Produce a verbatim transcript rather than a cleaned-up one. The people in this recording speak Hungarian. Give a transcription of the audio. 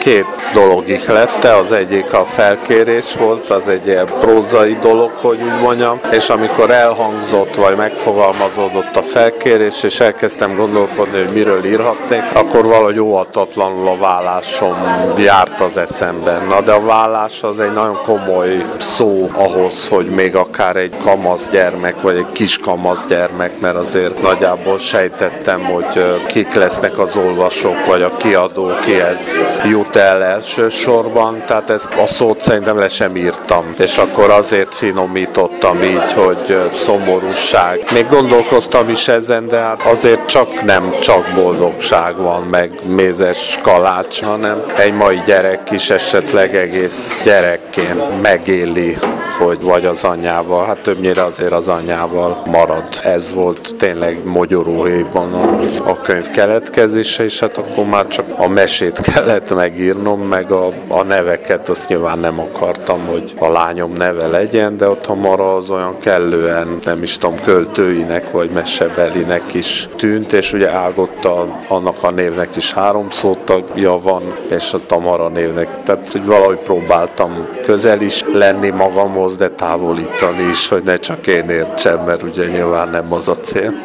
két dolog ihlette, az egyik a felkérés volt, az egy ilyen prózai dolog, hogy úgy mondjam, és amikor elhangzott, vagy megfogalmazódott a felkérés, és elkezdtem gondolkodni, hogy miről írhatnék, akkor valahogy óhatatlanul a vállásom járt az eszemben. Na, de a vállás az egy nagyon komoly szó ahhoz, hogy még akár egy kamasz gyermek, vagy egy kis kamasz gyermek, mert azért nagyjából sejtettem, hogy kik lesznek az olvasók, vagy a kiadó, kihez jut el elsősorban, tehát ezt a szót szerintem le sem írtam, és akkor azért finomítottam így, hogy szomorúság. Még gondolkoztam is ezen, de hát azért csak nem csak boldogság van, meg mézes kalács, hanem egy mai gyerek is esetleg egész gyerekként megéli, hogy vagy az anyával, hát többnyire azért az anyával marad. Ez volt tényleg mogyoróhéjban a, a könyv keletkezése, és hát akkor már csak a mesét kellett megírnom, meg a, a neveket, azt nyilván nem akartam, hogy a lányom neve legyen, de ott a Mara az olyan kellően, nem is tudom, költőinek vagy mesebelinek is tűnt, és ugye Ágotta, annak a névnek is három szótagja van, és ott a Mara névnek, tehát hogy valahogy próbáltam közel is lenni magamhoz, de távolítani is, hogy ne csak én értsem, mert ugye nyilván nem az a cél.